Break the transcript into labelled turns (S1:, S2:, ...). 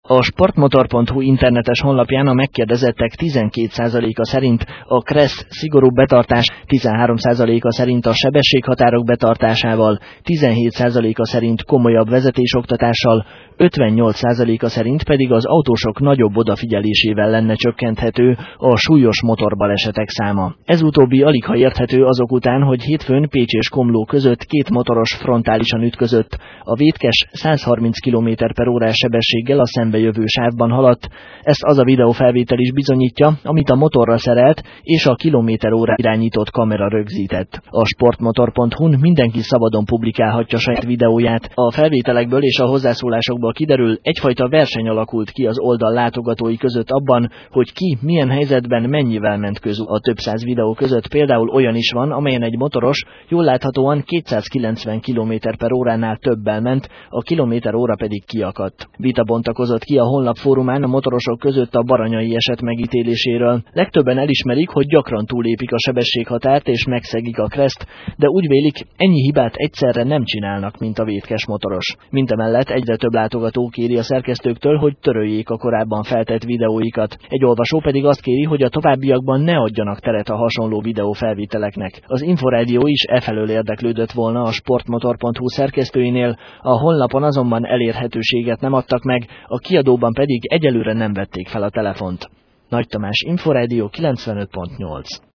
S1: A sportmotor.hu internetes honlapján a megkérdezettek 12%-a szerint a KRESZ szigorúbb betartás, 13%-a szerint a sebességhatárok betartásával, 17%-a szerint komolyabb vezetésoktatással, 58%-a szerint pedig az autósok nagyobb odafigyelésével lenne csökkenthető a súlyos motorbalesetek száma. Ez utóbbi aligha érthető azok után, hogy hétfőn Pécs és Komló között két motoros frontálisan ütközött. A vétkes 130 km/h sebességgel a szembejövő sávban haladt. Ezt az a videófelvétel is bizonyítja, amit a motorra szerelt és a kilométer-óra irányított kamera rögzített. A sportmotor.hu-n mindenki szabadon publikálhatja saját videóját. A felvételekből és a hozzászólásokból kiderül, egyfajta verseny alakult ki az oldal látogatói között abban, hogy ki milyen helyzetben mennyivel ment közül. A több száz videó között például olyan is van, amelyen egy motoros jól láthatóan 290 km/h-nál többel ment, a kilométer-óra pedig kiakadt. Vita bontakozott ki a honlap fórumán a motorosok között a baranyai eset megítéléséről. Legtöbben elismerik, hogy gyakran túlépik a sebességhatárt és megszegik a KRESZ-t, de úgy vélik, ennyi hibát egyszerre nem csinálnak, mint a vétkes motoros. Mindemellett egyre több látogató kéri a szerkesztőktől, hogy töröljék a korábban feltett videóikat. Egy olvasó pedig azt kéri, hogy a továbbiakban ne adjanak teret a hasonló videófelvételeknek. Az Inforádió is efelől érdeklődött volna a sportmotor.hu szerkesztőinél, a honlapon azonban elérhetőséget nem adtak meg, a kiadóban pedig egyelőre nem vették fel a telefont. Nagy Tamás, Inforádió 95.8.